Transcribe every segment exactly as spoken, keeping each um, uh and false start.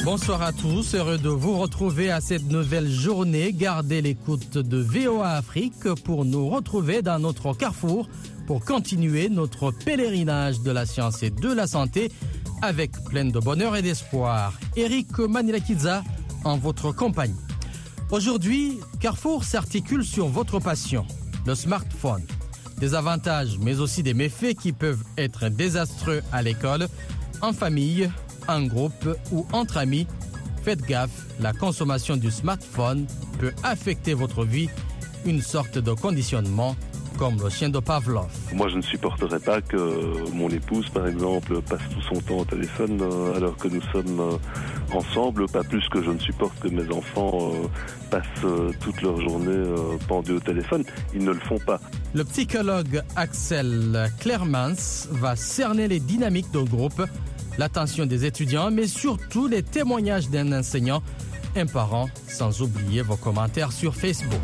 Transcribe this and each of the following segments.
Bonsoir à tous, heureux de vous retrouver à cette nouvelle journée. Gardez l'écoute de V O A Afrique pour nous retrouver dans notre carrefour pour continuer notre pèlerinage de la science et de la santé avec plein de bonheur et d'espoir. Eric Manilakidza en votre compagnie. Aujourd'hui, Carrefour s'articule sur votre passion, le smartphone. Des avantages mais aussi des méfaits qui peuvent être désastreux à l'école, en famille, en groupe ou entre amis. Faites gaffe, la consommation du smartphone peut affecter votre vie, une sorte de conditionnement comme le chien de Pavlov. Moi, je ne supporterais pas que mon épouse, par exemple, passe tout son temps au téléphone euh, alors que nous sommes euh, ensemble, pas plus que je ne supporte que mes enfants euh, passent euh, toute leur journée euh, pendus au téléphone. Ils ne le font pas. Le psychologue Axel Clermans va cerner les dynamiques de groupe, l'attention des étudiants, mais surtout les témoignages d'un enseignant, un parent, sans oublier vos commentaires sur Facebook.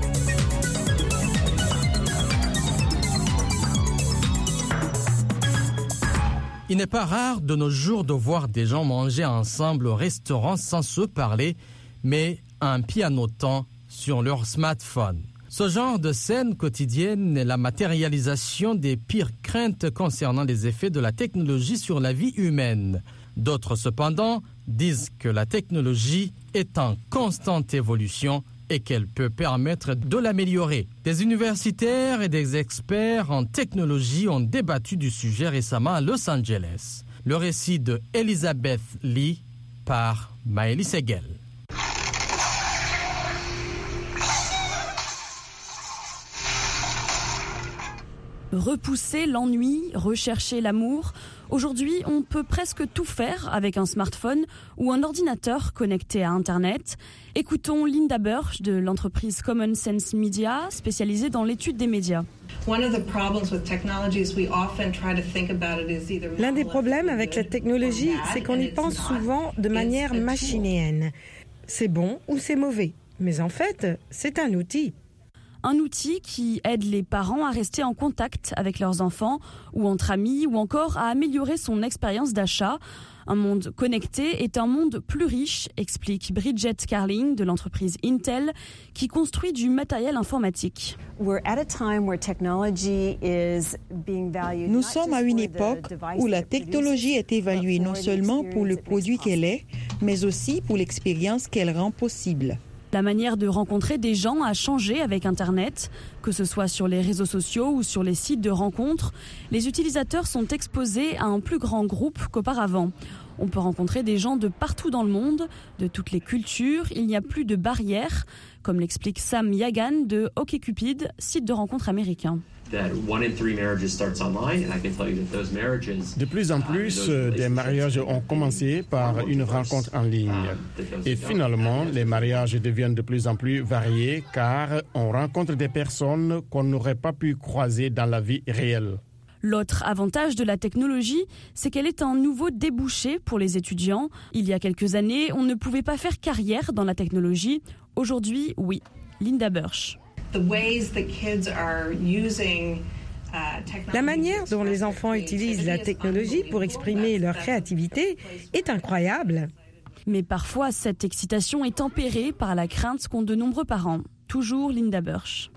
Il n'est pas rare de nos jours de voir des gens manger ensemble au restaurant sans se parler, mais en pianotant sur leur smartphone. Ce genre de scène quotidienne est la matérialisation des pires craintes concernant les effets de la technologie sur la vie humaine. D'autres, cependant, disent que la technologie est en constante évolution et qu'elle peut permettre de l'améliorer. Des universitaires et des experts en technologie ont débattu du sujet récemment à Los Angeles. Le récit de Elizabeth Lee par Maëlys Segel. Repousser l'ennui, rechercher l'amour. Aujourd'hui, on peut presque tout faire avec un smartphone ou un ordinateur connecté à Internet. Écoutons Linda Burch de l'entreprise Common Sense Media, spécialisée dans l'étude des médias. L'un des problèmes avec la technologie, c'est qu'on y pense souvent de manière machinéenne. C'est bon ou c'est mauvais, mais en fait, c'est un outil. Un outil qui aide les parents à rester en contact avec leurs enfants ou entre amis ou encore à améliorer son expérience d'achat. Un monde connecté est un monde plus riche, explique Bridget Carling de l'entreprise Intel qui construit du matériel informatique. Nous sommes à une époque où la technologie est évaluée non seulement pour le produit qu'elle est, mais aussi pour l'expérience qu'elle rend possible. La manière de rencontrer des gens a changé avec Internet, que ce soit sur les réseaux sociaux ou sur les sites de rencontres. Les utilisateurs sont exposés à un plus grand groupe qu'auparavant. On peut rencontrer des gens de partout dans le monde, de toutes les cultures. Il n'y a plus de barrières, comme l'explique Sam Yagan de OkCupid, site de rencontres américain. De plus en plus, des mariages ont commencé par une rencontre en ligne. Et finalement, les mariages deviennent de plus en plus variés car on rencontre des personnes qu'on n'aurait pas pu croiser dans la vie réelle. L'autre avantage de la technologie, c'est qu'elle est un nouveau débouché pour les étudiants. Il y a quelques années, on ne pouvait pas faire carrière dans la technologie. Aujourd'hui, oui. Linda Burch. La manière dont les enfants utilisent la technologie pour exprimer leur créativité est incroyable. Mais parfois, cette excitation est tempérée par la crainte qu'ont de nombreux parents. Toujours Linda Burch.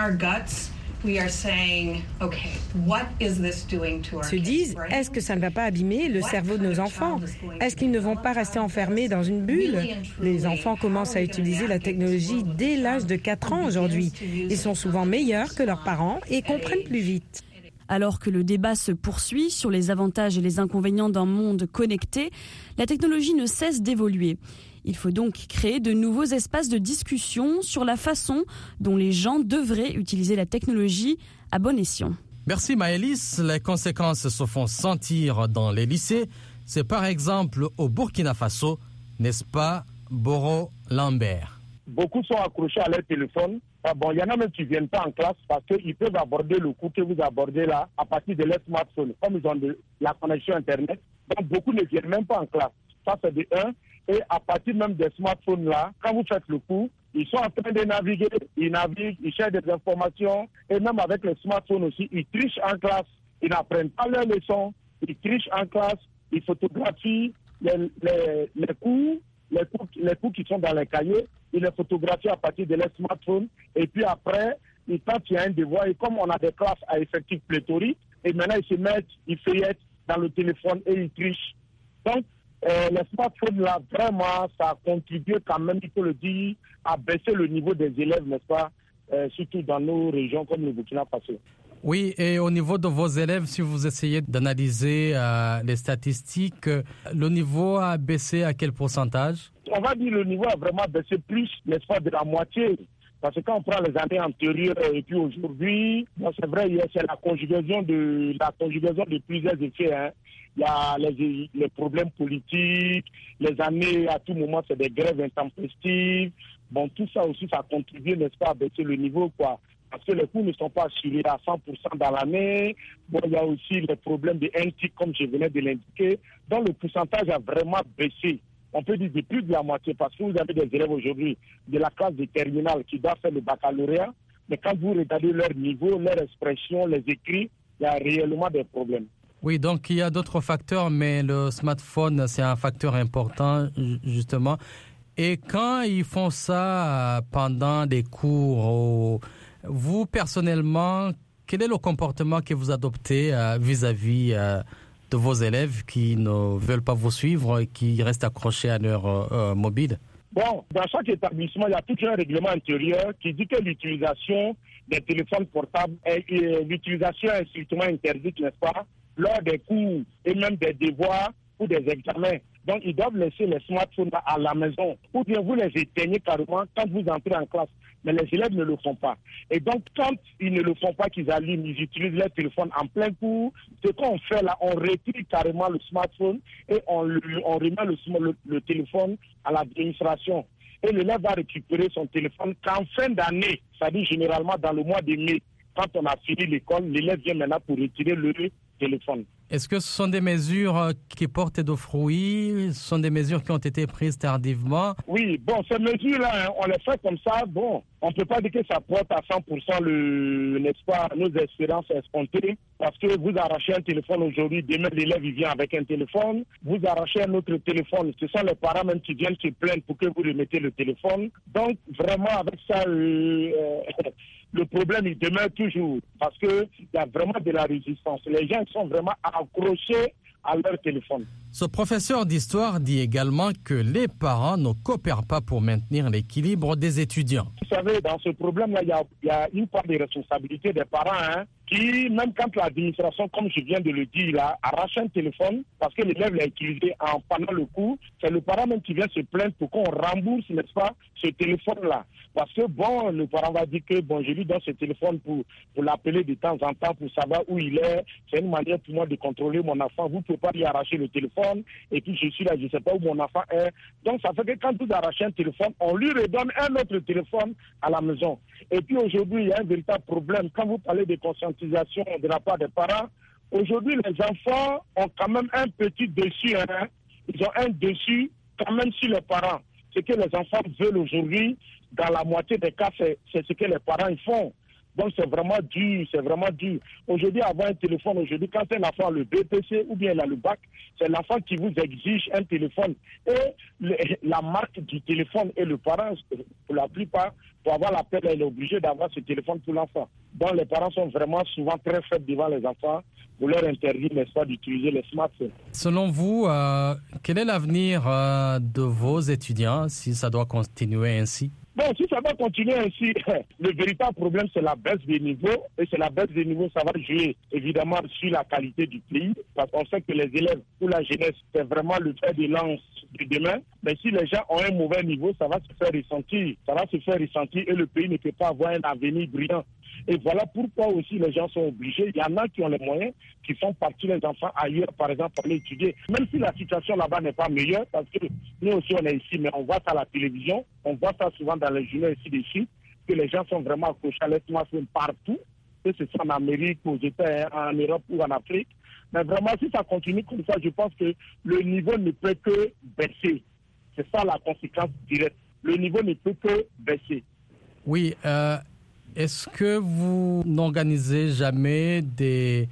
Se disent, est-ce que ça ne va pas abîmer le cerveau de nos enfants? Est-ce qu'ils ne vont pas rester enfermés dans une bulle? Les enfants commencent à utiliser la technologie dès l'âge de quatre ans aujourd'hui. Ils sont souvent meilleurs que leurs parents et comprennent plus vite. Alors que le débat se poursuit sur les avantages et les inconvénients d'un monde connecté, la technologie ne cesse d'évoluer. Il faut donc créer de nouveaux espaces de discussion sur la façon dont les gens devraient utiliser la technologie à bon escient. Merci Maëlys. Les conséquences se font sentir dans les lycées. C'est par exemple au Burkina Faso, n'est-ce pas, Boro Lambert? Beaucoup sont accrochés à leur téléphone. Ah bon, il y en a même qui ne viennent pas en classe parce qu'ils peuvent aborder le cours que vous abordez là à partir de leur smartphone, comme ils ont de la connexion Internet. Donc beaucoup ne viennent même pas en classe. Ça, c'est de un. Et à partir même des smartphones là, quand vous faites le cours, ils sont en train de naviguer, ils naviguent, ils cherchent des informations. Et même avec les smartphones aussi, ils trichent en classe. Ils n'apprennent pas leurs leçons, ils trichent en classe, ils photographient, les, les, les cours, les cours, les cours qui sont dans les cahiers, ils les photographient à partir de leur smartphone. Et puis après, quand il y a un devoir, et comme on a des classes à effectif pléthorique, et maintenant ils se mettent, ils feuillettent dans le téléphone et ils trichent. Donc, euh, les smartphones là, vraiment, ça a contribué quand même, il faut le dire, à baisser le niveau des élèves, n'est-ce pas, euh, surtout dans nos régions comme le Burkina Faso. Oui, et au niveau de vos élèves, si vous essayez d'analyser euh, les statistiques, le niveau a baissé à quel pourcentage? On va dire le niveau a vraiment baissé plus, n'est-ce pas, de la moitié. Parce que quand on prend les années antérieures et puis aujourd'hui, bon, c'est vrai, c'est la conjugaison de la conjugaison de plusieurs effets. Hein. Il y a les, les problèmes politiques, les années, à tout moment, c'est des grèves intempestives. Bon, tout ça aussi, ça contribue, n'est-ce pas, à baisser le niveau, quoi. Parce que les coûts ne sont pas assurés à cent pour cent dans l'année. Bon, il y a aussi les problèmes de N T I C, comme je venais de l'indiquer. Donc, le pourcentage a vraiment baissé. On peut dire de plus de la moitié, parce que vous avez des élèves aujourd'hui de la classe de terminale qui doivent faire le baccalauréat. Mais quand vous regardez leur niveau, leur expression, les écrits, il y a réellement des problèmes. Oui, donc il y a d'autres facteurs, mais le smartphone, c'est un facteur important, justement. Et quand ils font ça pendant des cours, vous, personnellement, quel est le comportement que vous adoptez vis-à-vis de vos élèves qui ne veulent pas vous suivre et qui restent accrochés à leur euh, mobile? Bon, dans chaque établissement, il y a tout un règlement intérieur qui dit que l'utilisation des téléphones portables, est, l'utilisation est strictement interdite, n'est-ce pas, lors des cours et même des devoirs ou des examens. Donc, ils doivent laisser les smartphones à la maison ou bien vous les éteignez carrément quand vous entrez en classe. Mais les élèves ne le font pas. Et donc, quand ils ne le font pas, qu'ils allument, ils utilisent leur téléphone en plein cours, ce qu'on fait là, on retire carrément le smartphone et on, le, on remet le, le, le téléphone à l'administration. Et l'élève va récupérer son téléphone qu'en fin d'année, c'est-à-dire généralement dans le mois de mai, quand on a fini l'école, l'élève vient maintenant pour retirer le téléphone. Est-ce que ce sont des mesures qui portent de fruits? Ce sont des mesures qui ont été prises tardivement? Oui, bon, ces mesures-là, hein, on les fait comme ça. Bon, on ne peut pas dire que ça porte à cent pour cent le, n'est-ce pas, nos espérances escomptées. Parce que vous arrachez un téléphone aujourd'hui, demain l'élève il vient avec un téléphone. Vous arrachez un autre téléphone. Ce sont les parents même qui viennent se plaindre pour que vous remettez le téléphone. Donc, vraiment, avec ça, euh, euh, le problème, il demeure toujours. Parce qu'il y a vraiment de la résistance. Les gens sont vraiment accrochés à leur téléphone. Ce professeur d'histoire dit également que les parents ne coopèrent pas pour maintenir l'équilibre des étudiants. Vous savez, dans ce problème-là, il y a, il y a une part de responsabilité des parents, hein, qui, même quand l'administration, comme je viens de le dire, là, arrache un téléphone parce que l'élève l'a utilisé en, pendant le cours, c'est le parent même qui vient se plaindre pour qu'on rembourse, n'est-ce pas, ce téléphone-là. Parce que, bon, le parent va dire que, bon, je lui donne ce téléphone pour, pour l'appeler de temps en temps, pour savoir où il est. C'est une manière pour moi de contrôler mon enfant. Vous ne pouvez pas lui arracher le téléphone, et puis je suis là, je ne sais pas où mon enfant est. Donc, ça fait que quand vous arrachez un téléphone, on lui redonne un autre téléphone à la maison. Et puis, aujourd'hui, il y a un véritable problème. Quand vous parlez de conscientisation de la part des parents, aujourd'hui, les enfants ont quand même un petit dessus, hein. Ils ont un dessus quand même sur les parents. Ce que les enfants veulent aujourd'hui, dans la moitié des cas, c'est, c'est ce que les parents ils font. Donc c'est vraiment dur, c'est vraiment dur. Aujourd'hui, avoir un téléphone, aujourd'hui, quand un enfant a le B P C ou bien il a le bac, c'est l'enfant qui vous exige un téléphone. Et le, la marque du téléphone et le parent, pour la plupart, pour avoir l'appel, il est obligé d'avoir ce téléphone pour l'enfant. Donc les parents sont vraiment souvent très faibles devant les enfants pour leur interdire, n'est-ce pas, d'utiliser les smartphones. Selon vous, euh, quel est l'avenir euh, de vos étudiants si ça doit continuer ainsi? Bon, si ça va continuer ainsi, le véritable problème, c'est la baisse des niveaux. Et c'est la baisse des niveaux, ça va jouer évidemment sur la qualité du pays. Parce qu'on sait que les élèves ou la jeunesse, c'est vraiment le fer de lance du demain. Mais si les gens ont un mauvais niveau, ça va se faire ressentir. Ça va se faire ressentir et le pays ne peut pas avoir un avenir brillant. Et voilà pourquoi aussi les gens sont obligés. Il y en a qui ont les moyens, qui font partir les enfants ailleurs, par exemple, pour aller étudier. Même si la situation là-bas n'est pas meilleure, parce que nous aussi on est ici, mais on voit ça à la télévision, on voit ça souvent dans les journaux ici dessus, que les gens sont vraiment accrochés à smartphone partout, que ce soit en Amérique, aux États, en Europe ou en Afrique. Mais vraiment, si ça continue comme ça, je pense que le niveau ne peut que baisser. C'est ça la conséquence directe. Le niveau ne peut que baisser. Oui, euh... est-ce que vous n'organisez jamais des,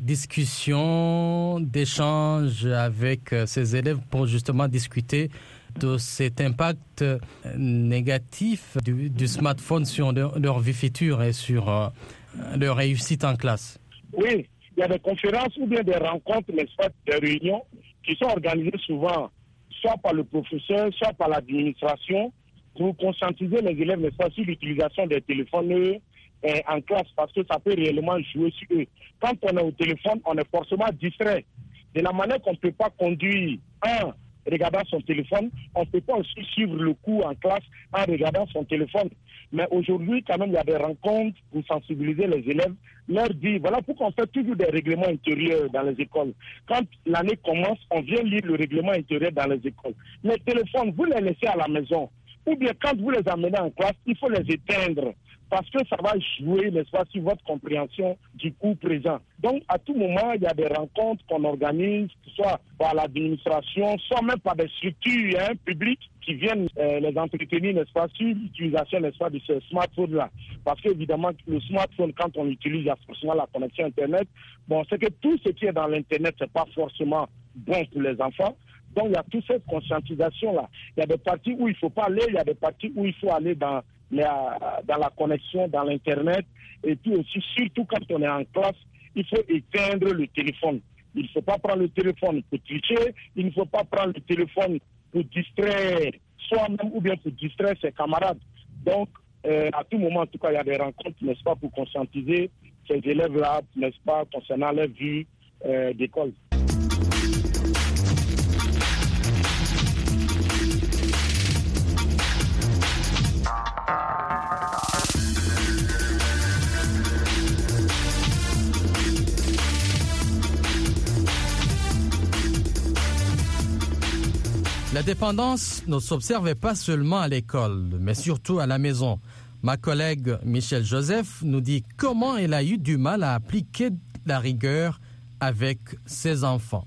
discussions, d'échanges avec ces élèves pour justement discuter de cet impact négatif du, du smartphone sur leur, leur vie future et sur euh, leur réussite en classe? Oui, il y a des conférences ou bien des rencontres, n'est-ce pas, des réunions qui sont organisées souvent soit par le professeur, soit par l'administration pour conscientiser les élèves, n'est-ce pas, sur l'utilisation des téléphones euh, en classe parce que ça peut réellement jouer sur eux. Quand on est au téléphone, on est forcément distrait. De la manière qu'on ne peut pas conduire un regardant son téléphone, on ne peut pas aussi suivre le cours en classe en regardant son téléphone. Mais aujourd'hui, quand même, il y a des rencontres pour sensibiliser les élèves, leur dire, voilà pourquoi on fait toujours des règlements intérieurs dans les écoles. Quand l'année commence, on vient lire le règlement intérieur dans les écoles. Les téléphones, vous les laissez à la maison. Ou bien quand vous les amenez en classe, il faut les éteindre. Parce que ça va jouer, n'est-ce pas, sur votre compréhension du cours présent. Donc, à tout moment, il y a des rencontres qu'on organise, soit par l'administration, soit même par des structures hein, publiques qui viennent euh, les entretenir, n'est-ce pas, sur l'utilisation, n'est-ce pas, de ce smartphone-là. Parce qu'évidemment, le smartphone, quand on l'utilise, il y a forcément la connexion Internet. Bon, c'est que tout ce qui est dans l'Internet, c'est pas forcément bon pour les enfants. Donc, il y a toute cette conscientisation-là. Il y a des parties où il ne faut pas aller, il y a des parties où il faut aller dans... dans la connexion, dans l'Internet, et puis aussi, surtout quand on est en classe, il faut éteindre le téléphone. Il ne faut pas prendre le téléphone pour tricher, il ne faut pas prendre le téléphone pour distraire soi-même ou bien pour distraire ses camarades. Donc, euh, à tout moment, en tout cas, il y a des rencontres, n'est-ce pas, pour conscientiser ces élèves-là, n'est-ce pas, concernant leur vie euh, d'école. La dépendance ne s'observait pas seulement à l'école, mais surtout à la maison. Ma collègue Michel Joseph nous dit comment elle a eu du mal à appliquer la rigueur avec ses enfants.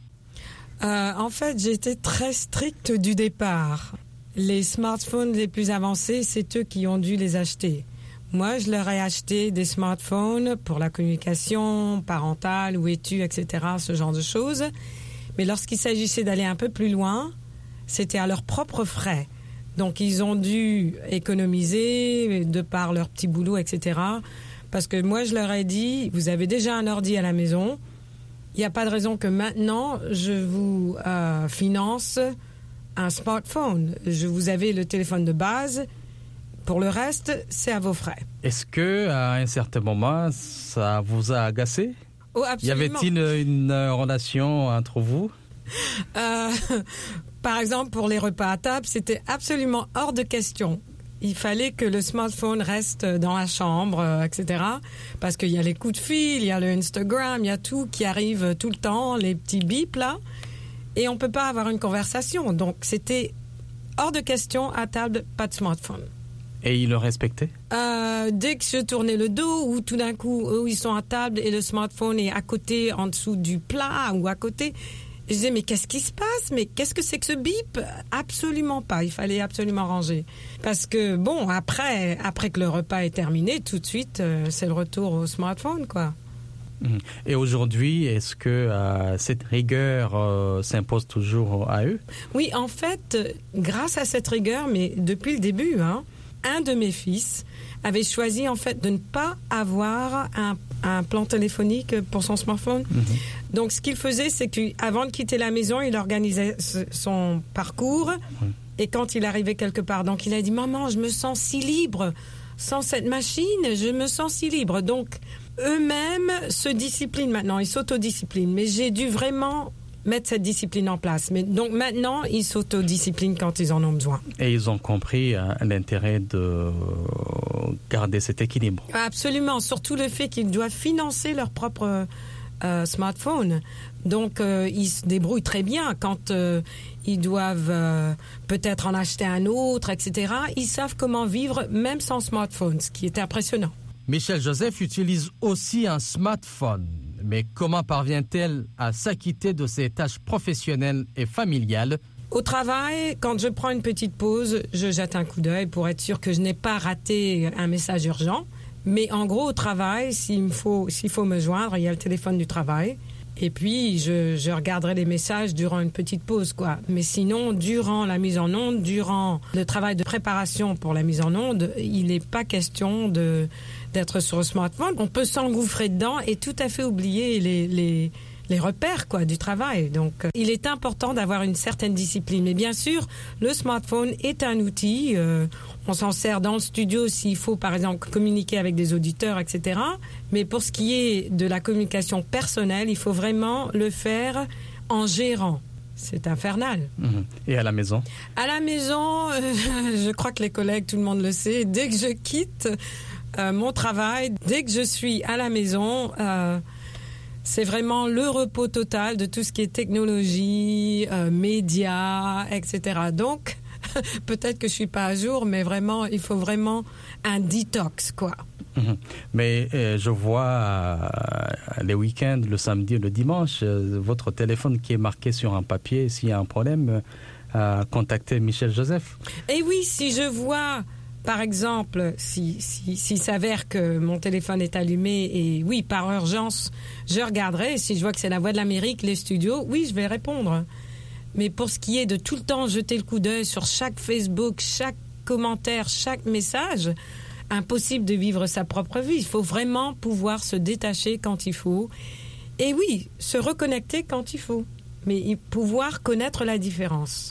Euh, en fait, j'étais très stricte du départ. Les smartphones les plus avancés, c'est eux qui ont dû les acheter. Moi, je leur ai acheté des smartphones pour la communication parentale, où es-tu, et cetera, ce genre de choses. Mais lorsqu'il s'agissait d'aller un peu plus loin, c'était à leurs propres frais. Donc, ils ont dû économiser de par leur petit boulot, et cetera. Parce que moi, je leur ai dit, vous avez déjà un ordi à la maison. Il n'y a pas de raison que maintenant, je vous euh, finance un smartphone. Je vous avais le téléphone de base. Pour le reste, c'est à vos frais. Est-ce que, à un certain moment, ça vous a agacé? Oh, absolument. Y avait-il une, une relation entre vous? euh, Par exemple, pour les repas à table, c'était absolument hors de question. Il fallait que le smartphone reste dans la chambre, euh, et cetera. Parce qu'il y a les coups de fil, il y a le Instagram, il y a tout qui arrive tout le temps, les petits bips là. Et on ne peut pas avoir une conversation. Donc, c'était hors de question, à table, pas de smartphone. Et ils le respectaient? euh, Dès que je tournais le dos, ou tout d'un coup, eux, ils sont à table et le smartphone est à côté, en dessous du plat ou à côté... Je disais, mais qu'est-ce qui se passe? Mais qu'est-ce que c'est que ce bip? Absolument pas. Il fallait absolument ranger. Parce que, bon, après, après que le repas est terminé, tout de suite, euh, c'est le retour au smartphone, quoi. Et aujourd'hui, est-ce que euh, cette rigueur euh, s'impose toujours à eux? Oui, en fait, grâce à cette rigueur, mais depuis le début, hein, un de mes fils avait choisi, en fait, de ne pas avoir un, un plan téléphonique pour son smartphone. Mm-hmm. Donc, ce qu'il faisait, c'est qu'avant de quitter la maison, il organisait son parcours. Oui. Et quand il arrivait quelque part, donc il a dit « Maman, je me sens si libre. Sans cette machine, je me sens si libre. » Donc, eux-mêmes se disciplinent maintenant. Ils s'autodisciplinent. Mais j'ai dû vraiment mettre cette discipline en place. Mais donc, maintenant, ils s'autodisciplinent quand ils en ont besoin. Et ils ont compris euh, l'intérêt de garder cet équilibre. Absolument. Surtout le fait qu'ils doivent financer leur propre... Euh, smartphone. Donc, euh, ils se débrouillent très bien quand euh, ils doivent euh, peut-être en acheter un autre, et cetera. Ils savent comment vivre même sans smartphone, ce qui est impressionnant. Michel Joseph utilise aussi un smartphone. Mais comment parvient-elle à s'acquitter de ses tâches professionnelles et familiales? Au travail, quand je prends une petite pause, je jette un coup d'œil pour être sûr que je n'ai pas raté un message urgent. Mais en gros, au travail, s'il me faut, s'il faut me joindre, il y a le téléphone du travail. Et puis, je, je regarderai les messages durant une petite pause, quoi. Mais sinon, durant la mise en onde, durant le travail de préparation pour la mise en onde, il n'est pas question de, d'être sur le smartphone. On peut s'engouffrer dedans et tout à fait oublier les, les, les repères, quoi, du travail. Donc, euh, il est important d'avoir une certaine discipline. Mais bien sûr, le smartphone est un outil. Euh, on s'en sert dans le studio s'il faut, par exemple, communiquer avec des auditeurs, et cetera. Mais pour ce qui est de la communication personnelle, il faut vraiment le faire en gérant. C'est infernal. Mmh. Et à la maison? À la maison, euh, je crois que les collègues, tout le monde le sait, dès que je quitte euh, mon travail, dès que je suis à la maison, euh, c'est vraiment le repos total de tout ce qui est technologie, euh, médias, et cetera. Donc, peut-être que je suis pas à jour, mais vraiment, il faut vraiment un détox, quoi. Mmh. Mais euh, je vois euh, les week-ends, le samedi, le dimanche, euh, votre téléphone qui est marqué sur un papier. S'il y a un problème, euh, contactez Michel Joseph. Et oui, si je vois, par exemple, si, si, s'il s'avère que mon téléphone est allumé et oui, par urgence, je regarderai. Si je vois que c'est la Voix de l'Amérique, les studios, oui, je vais répondre. Mais pour ce qui est de tout le temps jeter le coup d'œil sur chaque Facebook, chaque commentaire, chaque message, impossible de vivre sa propre vie. Il faut vraiment pouvoir se détacher quand il faut. Et oui, se reconnecter quand il faut. Mais pouvoir connaître la différence.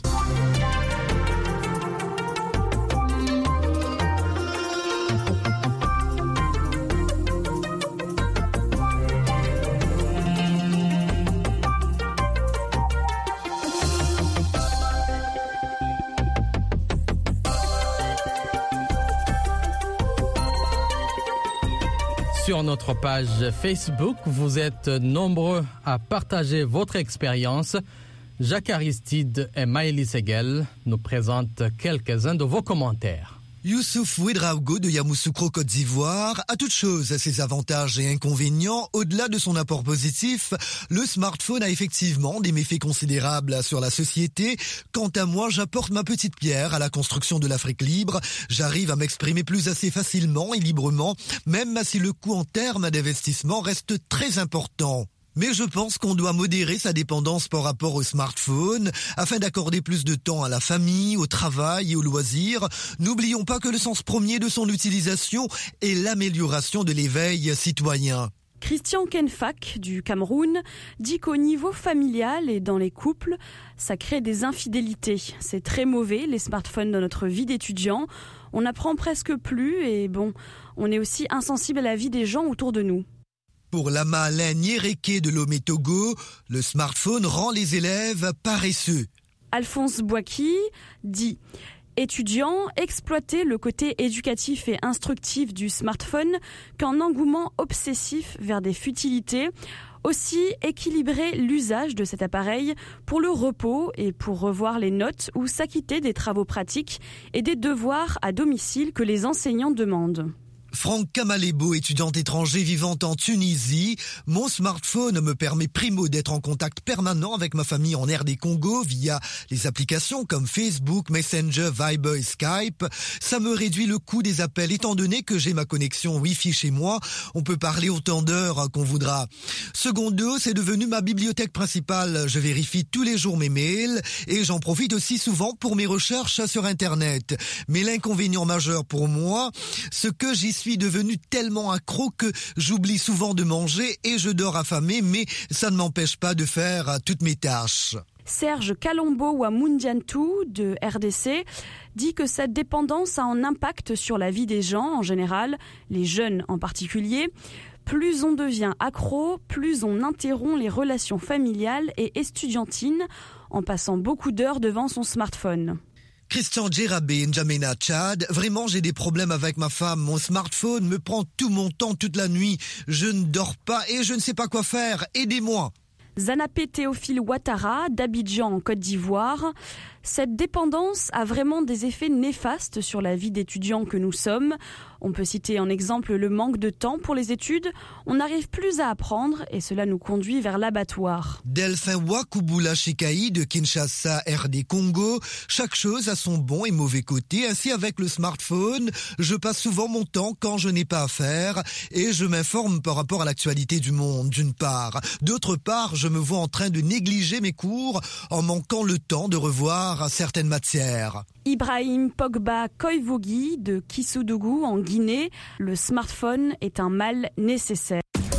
Sur notre page Facebook, vous êtes nombreux à partager votre expérience. Jacques Aristide et Maëlys Seguel nous présentent quelques-uns de vos commentaires. Youssouf Ouedraogo de Yamoussoukro, Côte d'Ivoire. À toute chose, à ses avantages et inconvénients, au-delà de son apport positif, le smartphone a effectivement des méfaits considérables sur la société. Quant à moi, j'apporte ma petite pierre à la construction de l'Afrique libre. J'arrive à m'exprimer plus assez facilement et librement, même si le coût en termes d'investissement reste très important. Mais je pense qu'on doit modérer sa dépendance par rapport au smartphone afin d'accorder plus de temps à la famille, au travail et aux loisirs. N'oublions pas que le sens premier de son utilisation est l'amélioration de l'éveil citoyen. Christian Kenfak du Cameroun dit qu'au niveau familial et dans les couples, ça crée des infidélités. C'est très mauvais, les smartphones dans notre vie d'étudiant. On n'apprend presque plus et bon, on est aussi insensible à la vie des gens autour de nous. Pour Lama Nyereke de Lomé Togo, le smartphone rend les élèves paresseux. Alphonse Boaki dit « Étudiants, exploiter le côté éducatif et instructif du smartphone qu'un engouement obsessif vers des futilités. Aussi, équilibrer l'usage de cet appareil pour le repos et pour revoir les notes ou s'acquitter des travaux pratiques et des devoirs à domicile que les enseignants demandent. » Franck Kamalebo, étudiant étranger vivant en Tunisie. Mon smartphone me permet primo d'être en contact permanent avec ma famille en R D Congo via les applications comme Facebook, Messenger, Viber et Skype. Ça me réduit le coût des appels étant donné que j'ai ma connexion Wi-Fi chez moi. On peut parler autant d'heures qu'on voudra. Secondo, c'est devenu ma bibliothèque principale. Je vérifie tous les jours mes mails et j'en profite aussi souvent pour mes recherches sur Internet. Mais l'inconvénient majeur pour moi, ce que j'y suis Je suis devenu tellement accro que j'oublie souvent de manger et je dors affamé, mais ça ne m'empêche pas de faire toutes mes tâches. Serge Kalombo Wamundiantou de R D C dit que cette dépendance a un impact sur la vie des gens en général, les jeunes en particulier. Plus on devient accro, plus on interrompt les relations familiales et estudiantines en passant beaucoup d'heures devant son smartphone. Christian Djerabé, N'Djamena, Tchad. Vraiment, j'ai des problèmes avec ma femme. Mon smartphone me prend tout mon temps toute la nuit. Je ne dors pas et je ne sais pas quoi faire. Aidez-moi. Zanapé Théophile Ouattara, d'Abidjan en Côte d'Ivoire. Cette dépendance a vraiment des effets néfastes sur la vie d'étudiants que nous sommes. On peut citer en exemple le manque de temps pour les études. On n'arrive plus à apprendre et cela nous conduit vers l'abattoir. Delphin Wakubula Shekai de Kinshasa, R D Congo. Chaque chose a son bon et mauvais côté. Ainsi, avec le smartphone, je passe souvent mon temps quand je n'ai pas à faire et je m'informe par rapport à l'actualité du monde, d'une part. D'autre part, je me vois en train de négliger mes cours en manquant le temps de revoir certaines matières. Ibrahim Pogba Koivogi de Kisudougou en Guinée. Le smartphone est un mal nécessaire.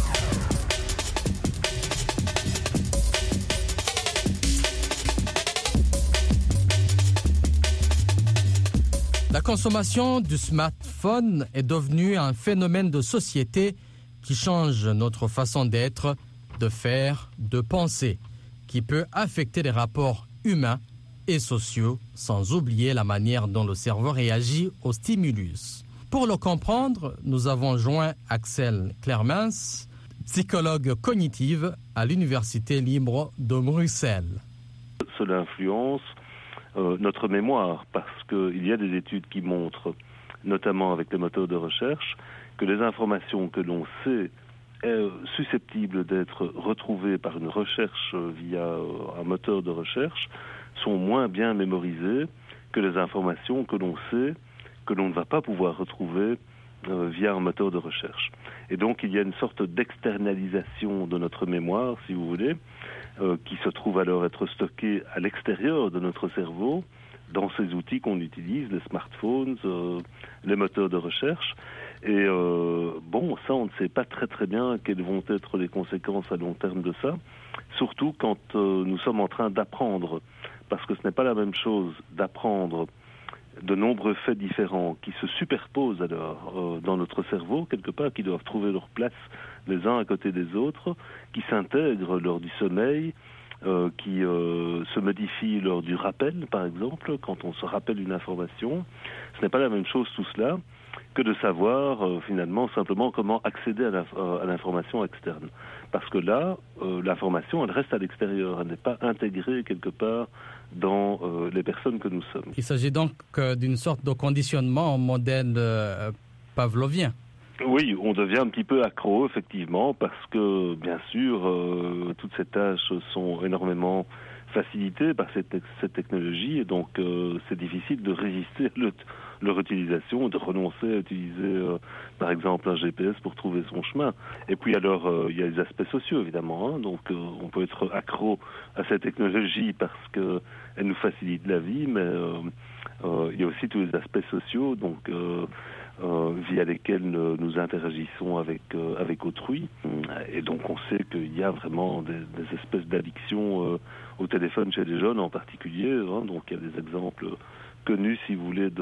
La consommation du smartphone est devenue un phénomène de société qui change notre façon d'être, de faire, de penser, qui peut affecter les rapports humains et sociaux, sans oublier la manière dont le cerveau réagit au stimulus. Pour le comprendre, nous avons joint Axel Clermens, psychologue cognitive à l'Université libre de Bruxelles. Cela influence euh, notre mémoire parce qu'il y a des études qui montrent, notamment avec les moteurs de recherche, que les informations que l'on sait est susceptible d'être retrouvées par une recherche via un moteur de recherche sont moins bien mémorisées que les informations que l'on sait que l'on ne va pas pouvoir retrouver euh, via un moteur de recherche. Et donc il y a une sorte d'externalisation de notre mémoire, si vous voulez, euh, qui se trouve alors être stockée à l'extérieur de notre cerveau, dans ces outils qu'on utilise, les smartphones, euh, les moteurs de recherche. Et euh, bon, ça, on ne sait pas très très bien quelles vont être les conséquences à long terme de ça, surtout quand euh, nous sommes en train d'apprendre, parce que ce n'est pas la même chose d'apprendre de nombreux faits différents qui se superposent alors euh, dans notre cerveau, quelque part, qui doivent trouver leur place les uns à côté des autres, qui s'intègrent lors du sommeil, euh, qui euh, se modifient lors du rappel, par exemple, quand on se rappelle une information. Ce n'est pas la même chose tout cela que de savoir euh, finalement simplement comment accéder à, la, euh, à l'information externe. Parce que là, euh, l'information, elle reste à l'extérieur, elle n'est pas intégrée quelque part dans euh, les personnes que nous sommes. Il s'agit donc euh, d'une sorte de conditionnement en modèle euh, pavlovien. Oui, on devient un petit peu accro, effectivement, parce que, bien sûr, euh, toutes ces tâches sont énormément facilitées par cette, cette technologie, et donc euh, c'est difficile de résister à le, leur utilisation, de renoncer à utiliser, euh, par exemple, un G P S pour trouver son chemin. Et puis alors, euh, il y a les aspects sociaux, évidemment, hein, donc euh, on peut être accro à cette technologie parce qu'elle nous facilite la vie, mais euh, euh, il y a aussi tous les aspects sociaux, donc... Euh, Euh, via lesquels euh, nous interagissons avec euh, avec autrui, et donc on sait qu'il y a vraiment des, des espèces d'addictions euh, au téléphone chez les jeunes en particulier, hein, donc il y a des exemples connus, si vous voulez, de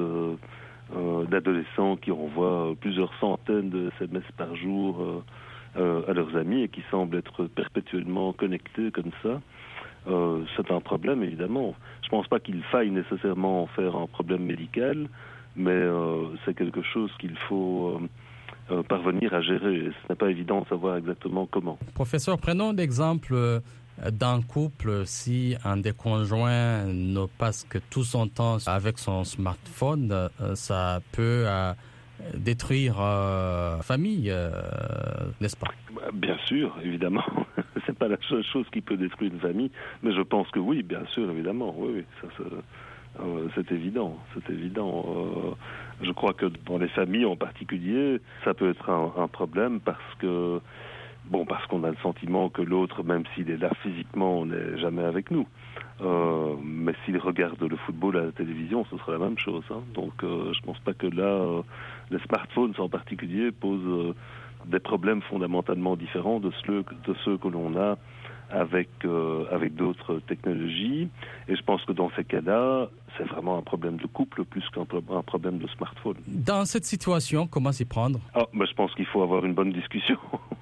euh, d'adolescents qui envoient plusieurs centaines de S M S par jour euh, euh, à leurs amis et qui semblent être perpétuellement connectés comme ça. Euh, c'est un problème, évidemment. Je pense pas qu'il faille nécessairement en faire un problème médical, mais euh, c'est quelque chose qu'il faut euh, euh, parvenir à gérer. Et ce n'est pas évident de savoir exactement comment. Professeur, prenons l'exemple d'un couple. Si un des conjoints ne passe que tout son temps avec son smartphone, euh, ça peut euh, détruire la euh, famille, euh, n'est-ce pas? Bien sûr, évidemment. C'est pas la seule chose qui peut détruire une famille, mais je pense que oui, bien sûr, évidemment. Oui, oui, ça se... Euh, c'est évident, c'est évident. Euh, je crois que dans les familles en particulier, ça peut être un, un problème parce que, bon, parce qu'on a le sentiment que l'autre, même s'il est là physiquement, n'est jamais avec nous. Euh, mais s'il regarde le football à la télévision, ce sera la même chose. Hein. Donc, euh, je pense pas que là, euh, les smartphones en particulier posent euh, des problèmes fondamentalement différents de ceux, de ceux que l'on a avec euh, avec d'autres technologies, et je pense que dans ces cas-là, c'est vraiment un problème de couple plus qu'un pro- un problème de smartphone. Dans cette situation, comment s'y prendre? Ah, ben, je pense qu'il faut avoir une bonne discussion.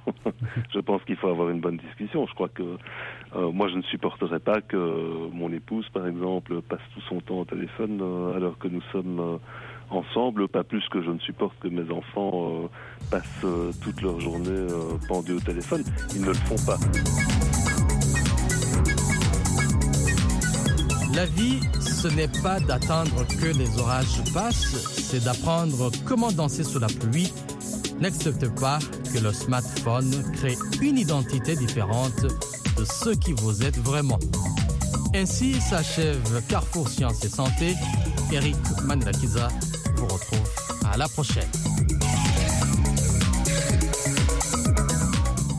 Je pense qu'il faut avoir une bonne discussion. Je crois que euh, moi, je ne supporterais pas que mon épouse, par exemple, passe tout son temps au téléphone euh, alors que nous sommes euh, ensemble, pas plus que je ne supporte que mes enfants euh, passent euh, toute leur journée euh, pendus au téléphone. Ils ne le font pas. La vie ce n'est pas d'attendre que les orages passent, c'est d'apprendre comment danser sous la pluie. N'acceptez pas que le smartphone crée une identité différente de ce qui vous êtes vraiment. Ainsi s'achève Carrefour Sciences et Santé. Eric Manlakiza vous retrouve à la prochaine.